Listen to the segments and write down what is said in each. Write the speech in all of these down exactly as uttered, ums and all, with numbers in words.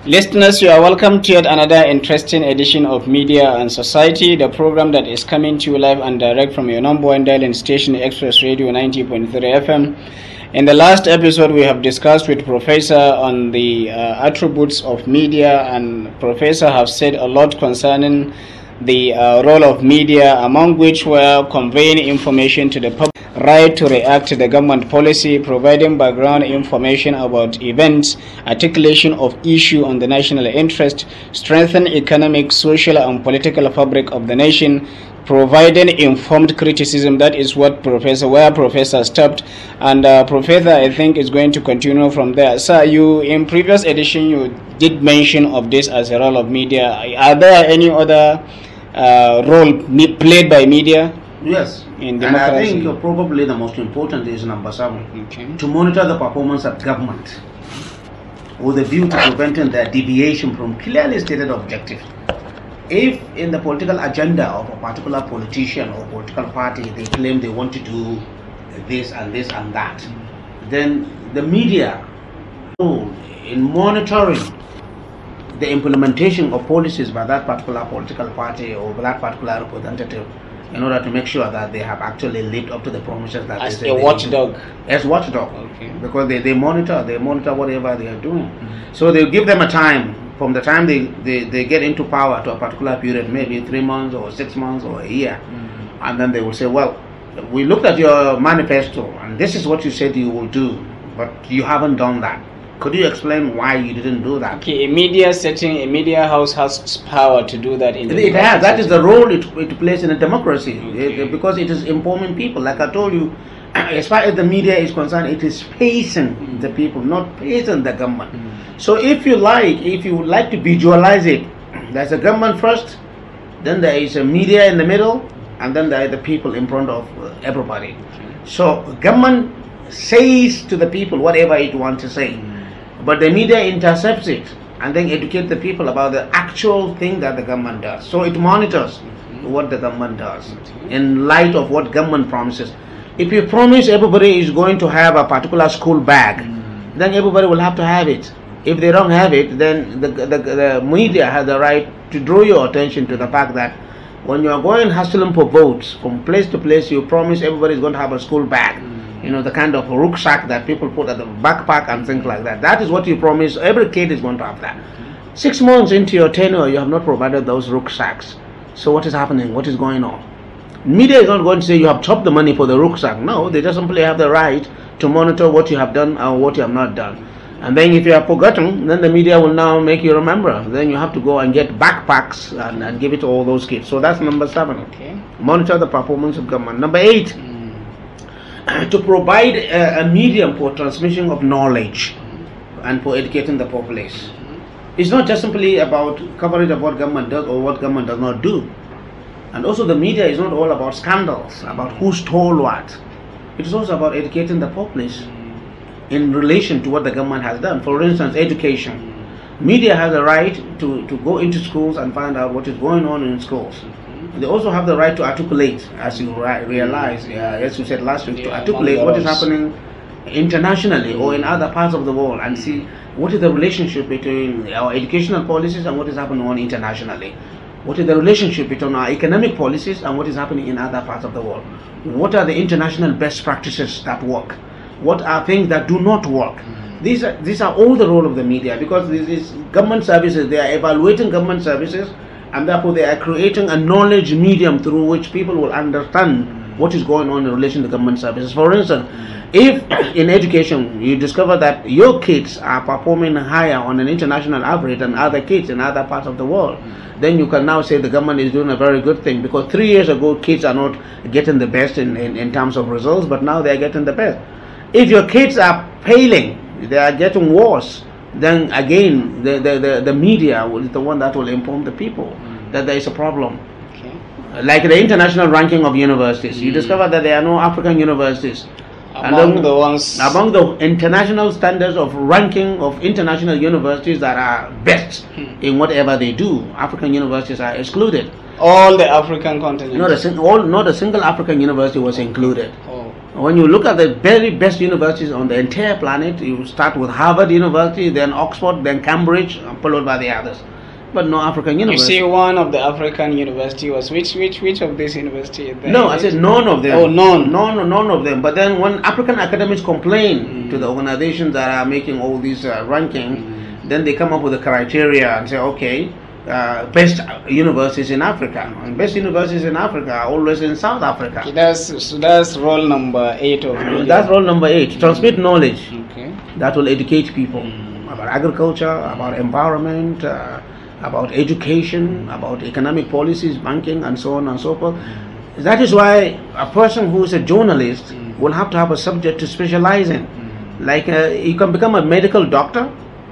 Listeners, you are welcome to yet another interesting edition of Media and Society, the program that is coming to you live and direct from your number one dialing station, Express Radio ninety point three F M. In the last episode, we have discussed with Professor on the uh, attributes of media, and Professor have said a lot concerning the uh, role of media, among which were conveying information to the public, right to react to the government policy, providing background information about events, articulation of issue on the national interest, strengthen economic, social and political fabric of the nation, providing informed criticism. That is what Professor, where Professor stopped, and uh, Professor, I think, is going to continue from there. Sir, you, in previous edition, you did mention of this as a role of media. Are there any other uh, role me- played by media? Yes, in and I think uh, probably the most important is number seven, okay. to monitor the performance of government with a view to preventing the deviation from clearly stated objectives. If in the political agenda of a particular politician or political party they claim they want to do this and this and that, then the media in monitoring the implementation of policies by that particular political party or that particular representative, in order to make sure that they have actually lived up to the promises that as they a watchdog. As watchdog, okay. Because they, they monitor, they monitor whatever they are doing. Mm-hmm. So they give them a time, from the time they, they, they get into power to a particular period, maybe three months or six months or a year, mm-hmm. and then they will say, well, we looked at your manifesto and this is what you said you will do, but you haven't done that. Could you explain why you didn't do that? Okay, a media setting, a media house has power to do that. In the it has. That is the role it, it plays in a democracy, okay. it, because it is informing people. Like I told you, as far as the media is concerned, it is pacing mm. the people, not pacing the government. Mm. So if you like, if you would like to visualize it, there's a government first, then there is a media in the middle, and then there are the people in front of everybody. Okay. So government says to the people whatever it wants to say. Mm. But the media intercepts it and then educate the people about the actual thing that the government does. So it monitors mm-hmm. what the government does mm-hmm. in light of what government promises. If you promise everybody is going to have a particular school bag, mm-hmm. then everybody will have to have it. If they don't have it, then the, the, the media has the right to draw your attention to the fact that when you are going hustling for votes from place to place, you promise everybody is going to have a school bag. Mm-hmm. You know, the kind of rucksack that people put at the backpack and things like that. That is what you promise. Every kid is going to have that. Mm-hmm. Six months into your tenure, you have not provided those rucksacks. So what is happening? What is going on? Media is not going to say you have chopped the money for the rucksack. No, they just simply have the right to monitor what you have done and what you have not done. And then if you have forgotten, then the media will now make you remember. Then you have to go and get backpacks and, and give it to all those kids. So that's number seven. Okay. Monitor the performance of government. Number eight. Mm. To provide a, a medium for transmission of knowledge and for educating the populace. It's not just simply about coverage of what government does or what government does not do. And also the media is not all about scandals, about who stole what. It is also about educating the populace in relation to what the government has done. For instance, education. Media has a right to, to go into schools and find out what is going on in schools. They also have the right to articulate, as you realize, uh, as you said last week, yeah, to articulate what is happening internationally or in other parts of the world and see what is the relationship between our educational policies and what is happening on internationally. What is the relationship between our economic policies and what is happening in other parts of the world. What are the international best practices that work? What are things that do not work? Mm-hmm. These are, these are all the role of the media, because this is government services. They are evaluating government services, and therefore they are creating a knowledge medium through which people will understand mm. what is going on in relation to government services. For instance, mm. if in education you discover that your kids are performing higher on an international average than other kids in other parts of the world, mm. then you can now say the government is doing a very good thing, because three years ago kids are not getting the best in, in, in terms of results, but now they are getting the best. If your kids are failing, they are getting worse, then again the, the, the, the media is the one that will inform the people mm. that there is a problem. Okay. Like the international ranking of universities, mm. you discover that there are no African universities. Among and the ones among the international standards of ranking of international universities that are best mm. in whatever they do, African universities are excluded. All the African continents. Not a, all, not a single African university was included. Oh. When you look at the very best universities on the entire planet, you start with Harvard University, then Oxford, then Cambridge, followed by the others. But no African university. You see, one of the African university was which which which of these universities? No, I said none of them. Oh, none. None, none of them. But then when African academics complain mm. to the organizations that are making all these uh, rankings, mm. then they come up with a criteria and say, okay, uh, best universities in Africa. And best universities in Africa are always in South Africa. Okay, that's, so that's role number eight of media. That's role number eight. Transmit knowledge. Okay. That will educate people mm. about agriculture, about environment, uh, about education, about economic policies, banking, and so on and so forth. Mm. That is why a person who is a journalist mm. will have to have a subject to specialize in. Mm. Like uh, you can become a medical doctor.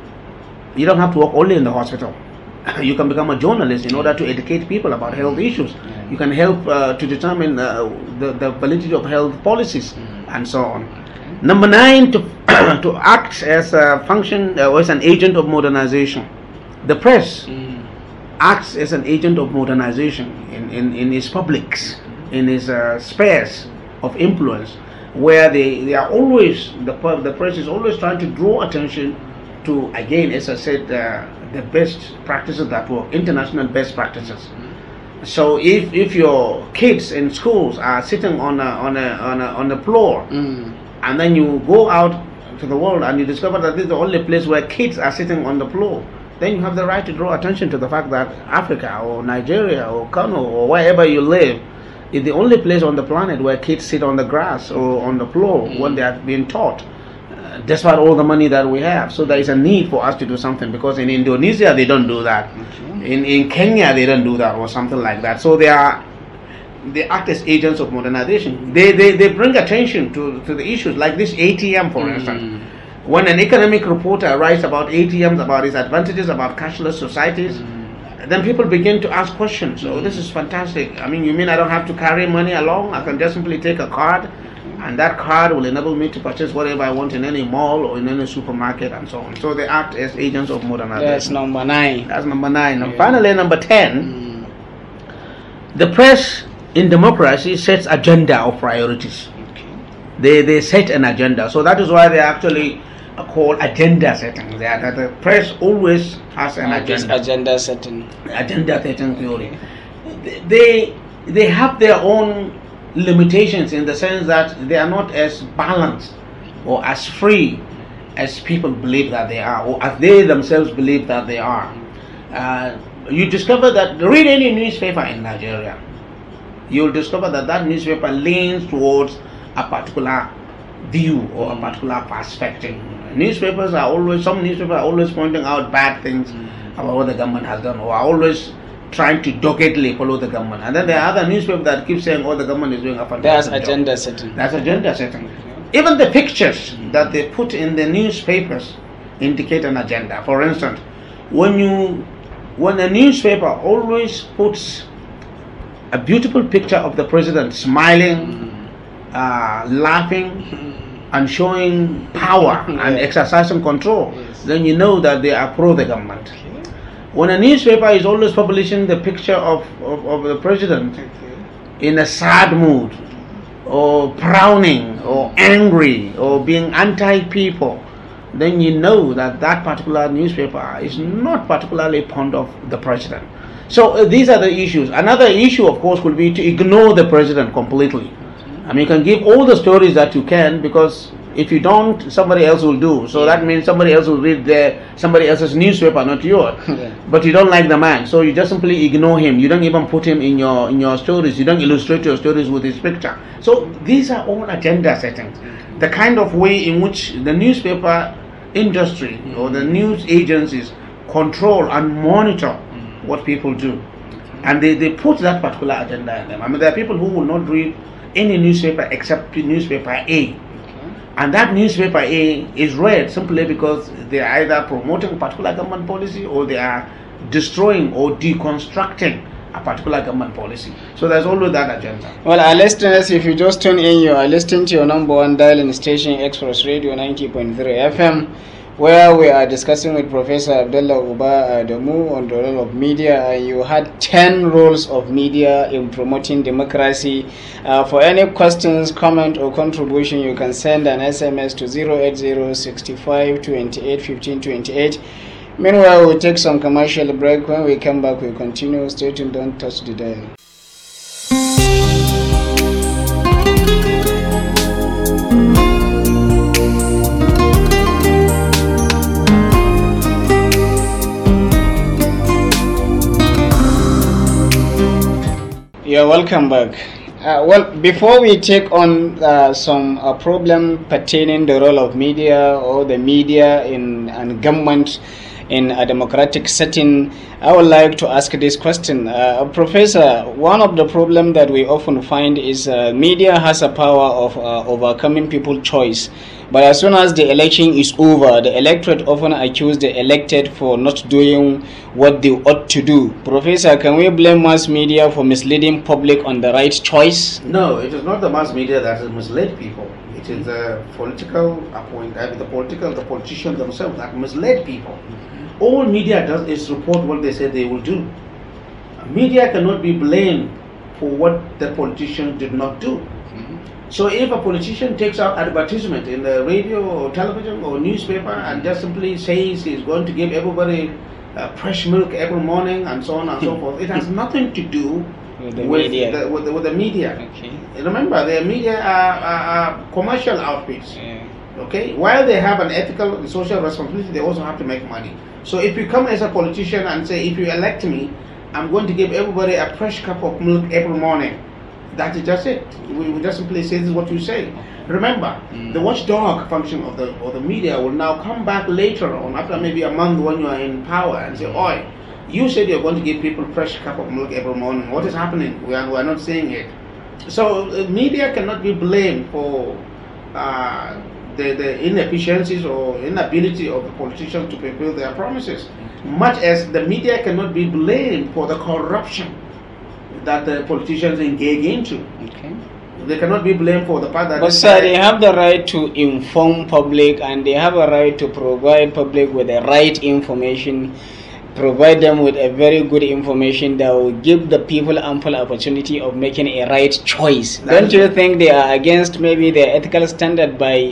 You don't have to work only in the hospital. You can become a journalist in order to educate people about health issues. Mm. You can help uh, to determine uh, the, the validity of health policies mm. and so on. Okay. Number nine, to, to act as a function uh, or as an agent of modernization. The press mm. acts as an agent of modernization in, in, in its publics, in its uh, spheres of influence, where they, they are always, the, the press is always trying to draw attention to, again, as I said, uh, the best practices that work, international best practices. Mm. So if, if your kids in schools are sitting on a, on a, on a, on the floor, mm. and then you go out to the world and you discover that this is the only place where kids are sitting on the floor, then you have the right to draw attention to the fact that Africa or Nigeria or Kano or wherever you live is the only place on the planet where kids sit on the grass or on the floor mm. when they are being taught, uh, despite all the money that we have. So there is a need for us to do something, because in Indonesia they don't do that. Okay. In, in Kenya they don't do that, or something like that. So they are they act as agents of modernization. They, they, they bring attention to, to the issues like this A T M, for mm. instance. When an economic reporter writes about A T Ms, about its advantages, about cashless societies, mm. then people begin to ask questions. So, oh, this is fantastic. I mean, you mean I don't have to carry money along? I can just simply take a card, and that card will enable me to purchase whatever I want in any mall or in any supermarket and so on. So they act as agents of modernization. That's number nine. That's number nine. Yeah. And finally, number ten, mm. the press in democracy sets agenda of priorities. Okay. They, they set an agenda. So that is why they actually called agenda setting. That, that the press always has an agenda. Agenda setting. Agenda setting theory. They they have their own limitations in the sense that they are not as balanced or as free as people believe that they are, or as they themselves believe that they are. Uh, you discover that, read any newspaper in Nigeria, you will discover that that newspaper leans towards a particular view or a particular perspective. Newspapers are always, some newspapers are always pointing out bad things about what the government has done, or are always trying to doggedly follow the government. And then there are other newspapers that keep saying, oh, the government is doing a fantastic That's agenda job. setting. That's agenda setting. Even the pictures mm. that they put in the newspapers indicate an agenda. For instance, when you, when a newspaper always puts a beautiful picture of the president smiling, mm. uh, laughing, mm. and showing power yeah. and exercising control, yes. then you know that they are pro the government. Okay. When a newspaper is always publishing the picture of, of, of the president okay. in a sad mood, or frowning, or angry, or being anti-people, then you know that that particular newspaper is not particularly fond of the president. So uh, these are the issues. Another issue, of course, would be to ignore the president completely. I mean, you can give all the stories that you can, because if you don't, somebody else will do. So that means somebody else will read their, somebody else's newspaper, not yours. Yeah. But you don't like the man, so you just simply ignore him. You don't even put him in your in your stories. You don't illustrate your stories with his picture. So these are all agenda settings. The kind of way in which the newspaper industry mm-hmm. or the news agencies control and monitor mm-hmm. what people do. And they, they put that particular agenda in them. I mean, there are people who will not read any newspaper except newspaper A. And that newspaper A is read simply because they are either promoting a particular government policy, or they are destroying or deconstructing a particular government policy. So there's always that agenda. Well, our listeners, if you just tune in, you are listening to your number one dialing station, Express Radio ninety point three F M. where we are discussing with Professor Abdullah Uba Adamu on the role of media. And you had ten roles of media in promoting democracy. Uh, for any questions, comment, or contribution, you can send an S M S to zero eight zero, six five, two eight, one five two eight. Meanwhile, we'll take some commercial break. When we come back, we'll continue. Stay tuned, don't touch the dial. You're welcome back. Uh, well, before we take on uh, some uh, problem pertaining the role of media or the media in and government in a democratic setting, I would like to ask this question. Uh, Professor, one of the problems that we often find is uh, media has a power of uh, overcoming people's choice. But as soon as the election is over, the electorate often accuse the elected for not doing what they ought to do. Professor, can we blame mass media for misleading public on the right choice? No, it is not the mass media that has misled people. It is the political appoint, I mean, the political, the politicians themselves that misled people. Mm-hmm. All media does is report what they say they will do. Media cannot be blamed for what the politician did not do. Mm-hmm. So if a politician takes out advertisement in the radio or television or newspaper and just simply says he's going to give everybody uh, fresh milk every morning and so on and so forth, it has nothing to do with the with media. The, with, the, with the media. Okay. Remember, the media are, are, are commercial outfits. Yeah. Okay, while they have an ethical and social responsibility, they also have to make money. So if you come as a politician and say, if you elect me, I'm going to give everybody a fresh cup of milk every morning, that is just it. We, we just simply say this is what you say. Remember, mm. the watchdog function of the of the media will now come back later on, after maybe a month when you are in power, and say, "Oi, you said you're going to give people fresh cup of milk every morning. What is happening? We are, we are not seeing it." So uh, media cannot be blamed for uh, the, the inefficiencies or inability of the politicians to fulfill their promises, much as the media cannot be blamed for the corruption that the politicians engage into. Okay. They cannot be blamed for the part that... But sir, they have the right to inform public, and they have a right to provide public with the right information, provide them with a very good information that will give the people ample opportunity of making a right choice. That Don't you think they are against maybe the ethical standard by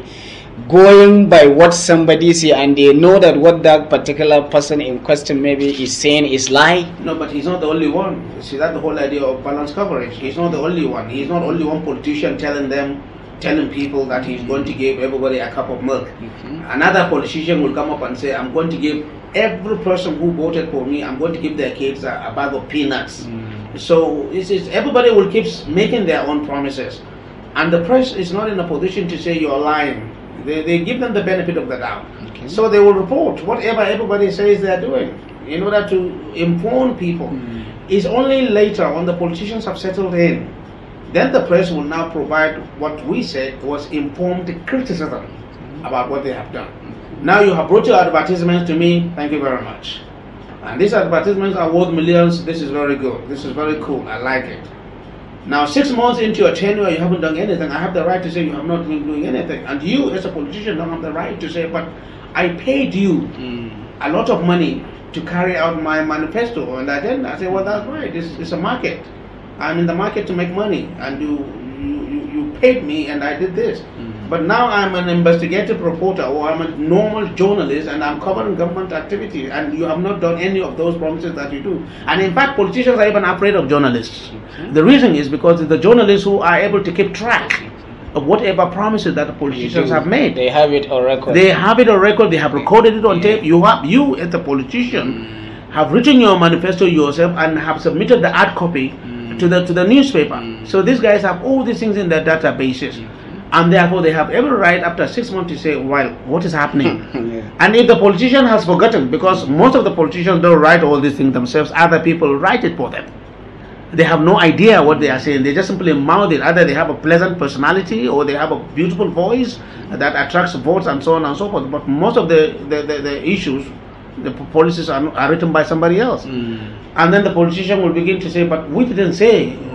going by what somebody say, and they know that what that particular person in question maybe is saying is lie? No, but he's not the only one. See, that's the whole idea of balanced coverage. He's not the only one. He's not only one politician telling them, telling people that he's going to give everybody a cup of milk. Mm-hmm. Another politician will come up and say, I'm going to give every person who voted for me, I'm going to give their kids a, a bag of peanuts. Mm. So it's, it's, everybody will keep making their own promises. And the press is not in a position to say you're lying. They, they give them the benefit of the doubt. Okay. So they will report whatever everybody says they are doing in order to inform people. Mm. It's only later when the politicians have settled in, then the press will now provide what we said was informed criticism mm. about what they have done. Mm. Now you have brought your advertisements to me, thank you very much. And these advertisements are worth millions. This is very good. This is very cool. I like it. Now, six months into your tenure, you haven't done anything. I have the right to say you have not been doing anything. And you, as a politician, don't have the right to say, but I paid you mm. a lot of money to carry out my manifesto. And I then I say, well, that's right. It's, it's a market. I'm in the market to make money. And you, you, you paid me, and I did this. Mm. But now I'm an investigative reporter, or I'm a normal journalist, and I'm covering government activity, and you have not done any of those promises that you do. And in fact, politicians are even afraid of journalists. Mm-hmm. The reason is because it's the journalists who are able to keep track of whatever promises that the politicians have made. They have it on record. They have it on record. They have recorded it on yeah. tape. You have, you as a politician, mm. have written your manifesto yourself and have submitted the hard copy mm. to the to the newspaper. Mm. So these guys have all these things in their databases. Mm. And therefore they have every right after six months to say, well, what is happening? yeah. And if the politician has forgotten, because most of the politicians don't write all these things themselves, other people write it for them. They have no idea what they are saying. They just simply mouth it. Either they have a pleasant personality or they have a beautiful voice that attracts votes and so on and so forth. But most of the, the, the, the issues, the policies are, are written by somebody else. Mm. And then the politician will begin to say, but we didn't say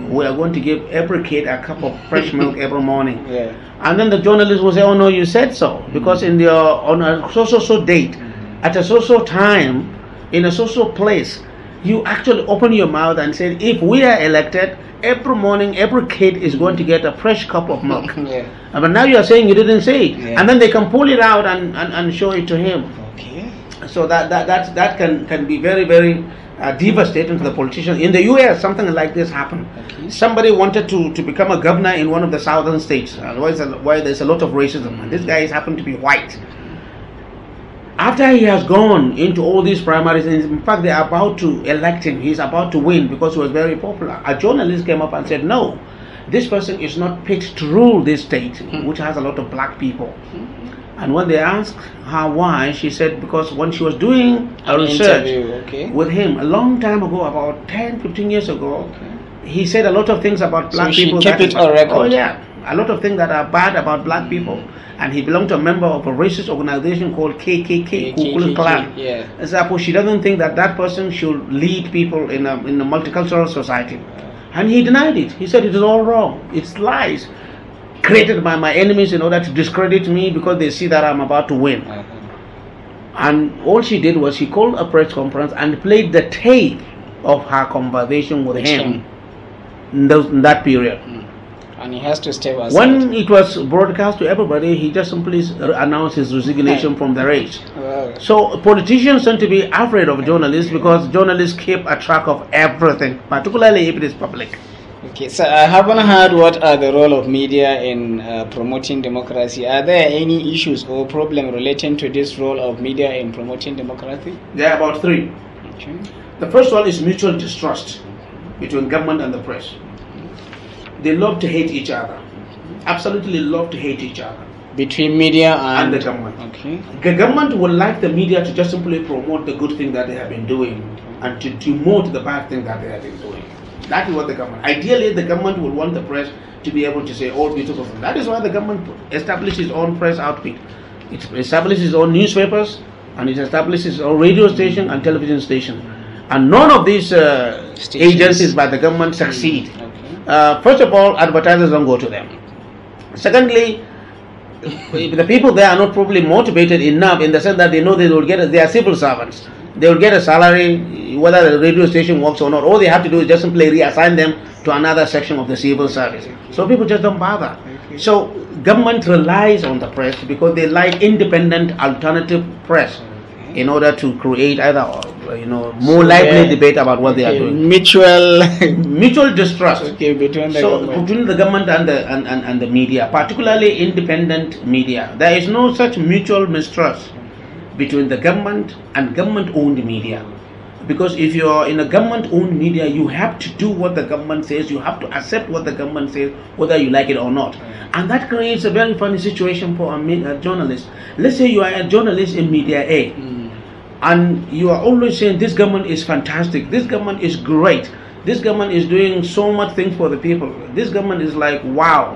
we are going to give every kid a cup of fresh milk every morning. Yeah. And then the journalist will say, oh no, you said so. Because in the, on a so-so-so date, at a so-so time, in a so-so place, you actually open your mouth and say, if we are elected, every morning every kid is going to get a fresh cup of milk. Yeah. But now you are saying you didn't say it. Yeah. And then they can pull it out and, and, and show it to him. Okay. So that that that, that can, can be very, very uh, devastating to the politicians. In the U S, something like this happened. Okay. Somebody wanted to, to become a governor in one of the southern states, uh, where, there's a, where there's a lot of racism. And this guy is happened to be white. After he has gone into all these primaries, and in fact they are about to elect him, he's about to win because he was very popular. A journalist came up and said, no, this person is not picked to rule this state, mm-hmm. which has a lot of black people. Mm-hmm. And when they asked her why, she said because when she was doing a An research okay. with him a long time ago, about ten, fifteen years ago, okay. he said a lot of things about black so she people. Kept that it on record. Oh yeah, a lot of things that are bad about black mm-hmm. people. And he belonged to a member of a racist organization called K K K, Ku Klux Klan. Yeah. Therefore, she doesn't think that that person should lead people in a, in a multicultural society. And he denied it. He said it is all wrong. It's lies created by my enemies in order to discredit me because they see that I'm about to win. Uh-huh. And all she did was she called a press conference and played the tape of her conversation with him in, those, in that period. Mm. And he has to step aside. When it was broadcast to everybody, he just simply announced his resignation from the race. Wow. So politicians tend to be afraid of journalists because journalists keep a track of everything, particularly if it is public. Okay, so I haven't heard what are the role of media in uh, promoting democracy. Are there any issues or problem relating to this role of media in promoting democracy? There are about three. Okay. The first one is mutual distrust between government and the press. They love to hate each other. Absolutely love to hate each other. Between media and, and the government. Okay. The government would like the media to just simply promote the good thing that they have been doing and to demote the bad thing that they have been doing. That is what the government. Ideally, the government would want the press to be able to say all beautiful things. That is why the government established its own press outfit. It established its own newspapers and it established its own radio station and television station. And none of these uh, agencies by the government succeed. Mm. Uh, first of all, advertisers don't go to them. Secondly, the people there are not probably motivated enough in the sense that they know they will get a, they are civil servants. They will get a salary whether the radio station works or not. All they have to do is just simply reassign them to another section of the civil service. So people just don't bother. So government relies on the press because they like independent alternative press in order to create either you know more so lively debate about what okay, they are doing. Mutual mutual distrust. Okay, between the so government. between the government and the and, and, and the media, particularly independent media. There is no such mutual mistrust between the government and government-owned media. Because if you are in a government-owned media, you have to do what the government says. You have to accept what the government says, whether you like it or not. And that creates a very funny situation for a, a journalist. Let's say you are a journalist in media A. Mm. And you are always saying this government is fantastic, this government is great, this government is doing so much things for the people, this government is like wow.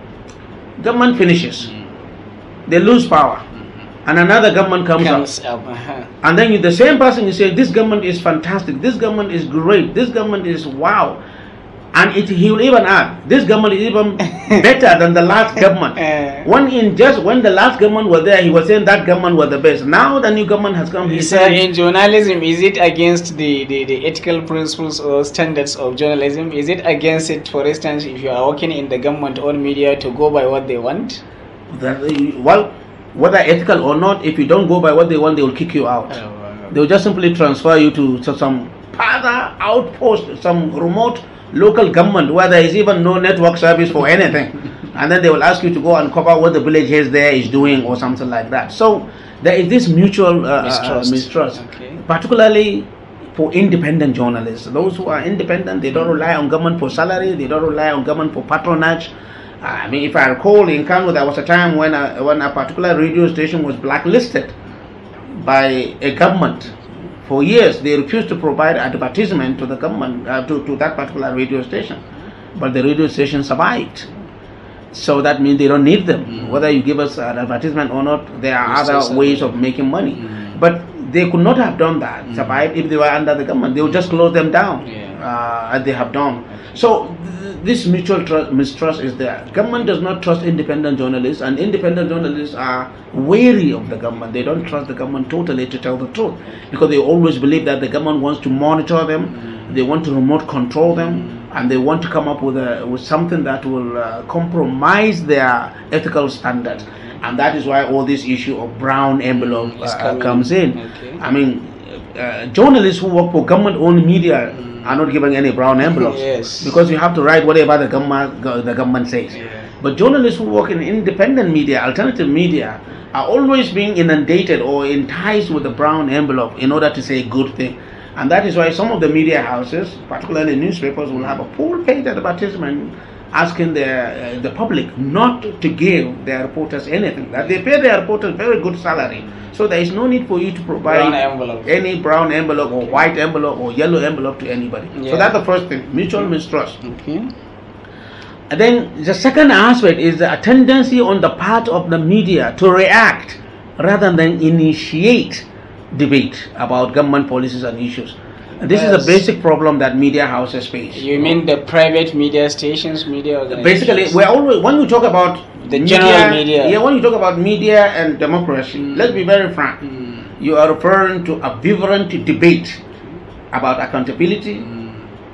Mm. Government finishes, mm. they lose power, mm. and another government comes, comes up, up. Uh-huh. And then you, the same person is saying this government is fantastic, this government is great, this government is wow. And it, he will even add, this government is even better than the last government. Uh, when in just when the last government was there, he was saying that government was the best. Now the new government has come. He so said, in journalism, is it against the, the, the ethical principles or standards of journalism? Is it against it, for instance, if you are working in the government-owned media to go by what they want? That, well, whether ethical or not, if you don't go by what they want, they will kick you out. Oh, wow. They will just simply transfer you to, to some further outpost, some remote local government where there is even no network service for anything, and then they will ask you to go and cover what the village head there is doing or something like that. So there is this mutual uh, mistrust, uh, mistrust. Okay. Particularly for independent journalists. Those who are independent, they don't rely on government for salary, they don't rely on government for patronage. uh, I mean, if I recall, in Kano there was a time when a, when a particular radio station was blacklisted by a government. For years, they refused to provide advertisement to the government, uh, to, to that particular radio station. But the radio station survived. So that means they don't need them. Mm. Whether you give us an advertisement or not, there are yes, other ways of making money. Mm. But they could not have done that, mm. survive, if they were under the government. They would just close them down. Yeah. uh, as they have done. So th- this mutual tr- mistrust is there. Government does not trust independent journalists, and independent journalists are wary of the government. They don't trust the government totally to tell the truth, because they always believe that the government wants to monitor them, they want to remote control them, and they want to come up with a, with something that will uh, compromise their ethical standards. And that is why all this issue of brown envelope uh, comes in. Okay. I mean, uh, journalists who work for government-owned media mm. are not given any brown envelopes. Yes. Because you have to write whatever the government the government says. Yeah. But journalists who work in independent media, alternative media, are always being inundated or enticed with the brown envelope in order to say good thing. And that is why some of the media houses, particularly newspapers, will have a full-page advertisement asking the uh, the public not to give their reporters anything. That they pay their reporters very good salary, so there is no need for you to provide brown envelope. any brown envelope or white envelope or yellow envelope to anybody. Yeah. So that's the first thing: mutual mistrust. Okay. And then the second aspect is a tendency on the part of the media to react rather than initiate debate about government policies and issues. And this Yes. is a basic problem that media houses face. You mean the private media stations, media organizations? Basically, we're always, when you talk about The general media. yeah, when you talk about media and democracy, Mm. let's be very frank. Mm. You are referring to a vibrant debate about accountability, Mm.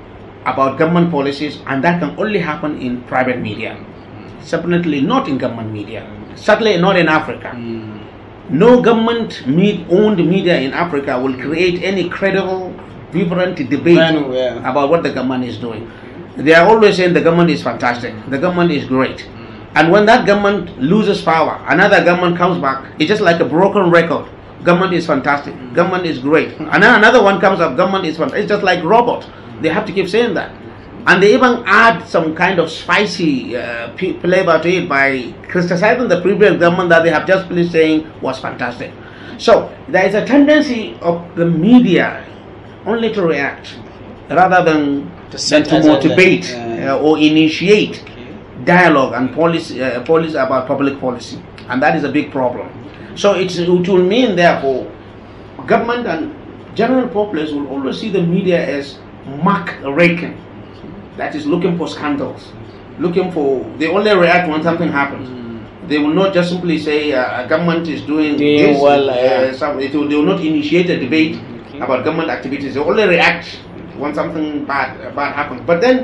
about government policies, and that can only happen in private media. Certainly not in government media. Certainly not in Africa. Mm. No government-owned media in Africa will create any credible, vibrant debate Well, yeah. about what the government is doing. They are always saying the government is fantastic, the government is great. And when that government loses power, another government comes back, it's just like a broken record. Government is fantastic, government is great. And then another one comes up, government is fantastic. It's just like robot. They have to keep saying that. And they even add some kind of spicy uh, p- flavor to it by criticizing the previous government that they have just finished saying was fantastic. So there is a tendency of the media only to react rather than To than set to agenda. motivate Yeah. uh, or initiate Okay. dialogue and policy, uh, policy about public policy, and that is a big problem. So it's, it will mean therefore government and general populace will always see the media as muck raking, that is looking for scandals, looking for, they only react when something happens. They will not just simply say uh, government is doing Doing this, well, uh, yeah. some, it will, they will not initiate a debate Okay. about government activities. They only react when something bad uh, bad happens. But then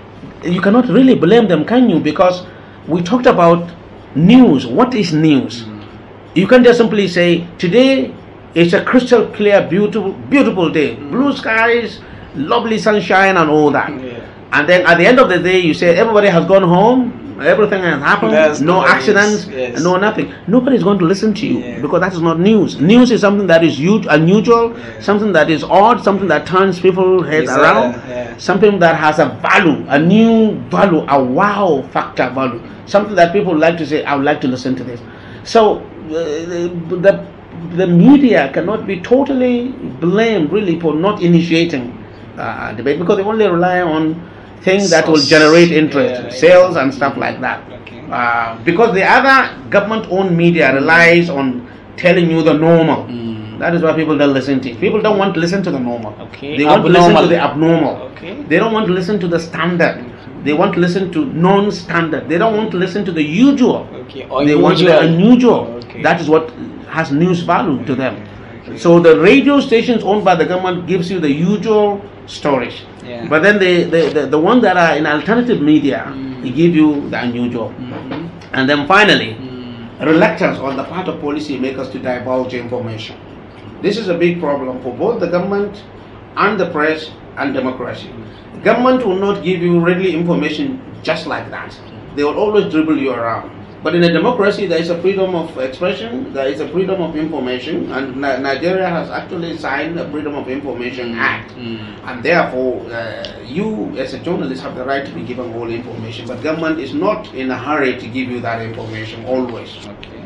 you cannot really blame them, can you? Because we talked about news. What is news? You can't just simply say today it's a crystal clear, beautiful, beautiful day, blue skies, lovely sunshine, and all that. Yeah. And then at the end of the day, you say everybody has gone home, everything has happened, That's no not accidents, news, yes. no nothing. Nobody is going to listen to you Yeah. because that is not news. News is something that is huge, unusual, Yeah. something that is odd, something that turns people's heads Bizarre, around, yeah. something that has a value, a new value, a wow factor value, something that people like to say, I would like to listen to this. So uh, the, the the media cannot be totally blamed really for not initiating uh, debate, because they only rely on things that will Source. generate interest, Yeah, sales yeah. and stuff like that. Okay. Uh, because the other government-owned media relies on telling you the normal. Mm. That is why people don't listen to it. People don't want to listen to the normal. Okay. They want to listen to Abnormal. the abnormal. Okay. They don't want to listen to the standard. They want to listen to non-standard. They don't want to listen to the usual. Okay. They want the unusual. Okay. That is what has news value to them. So the radio stations owned by the government gives you the usual stories. Yeah. But then the, the, the, the ones that are in alternative media, Mm. they give you the unusual. Mhm. And then finally, Mm. reluctance on the part of policymakers to divulge information. This is a big problem for both the government and the press and democracy. Government will not give you readily information just like that. They will always dribble you around. But in a democracy, there is a freedom of expression, there is a freedom of information, and Ni- Nigeria has actually signed the Freedom of Information Act. Mm. And therefore, uh, you as a journalist have the right to be given all information, but government is not in a hurry to give you that information always. Okay.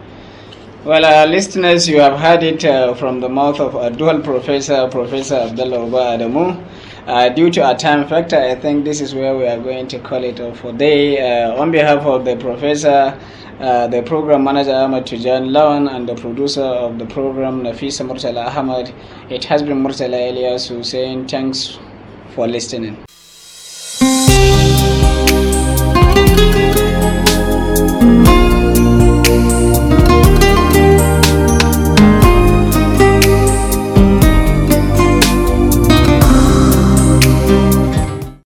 Well, uh, listeners, you have heard it uh, from the mouth of a dual professor, Professor Abdullah Uba Adamu. Uh, due to our time factor, I think this is where we are going to call it off for day. Uh, on behalf of the professor, uh, the program manager Ahmad Tujan Lawan, and the producer of the program Nafisa Murtala Ahmad, it has been Murtala Elias who saying thanks for listening.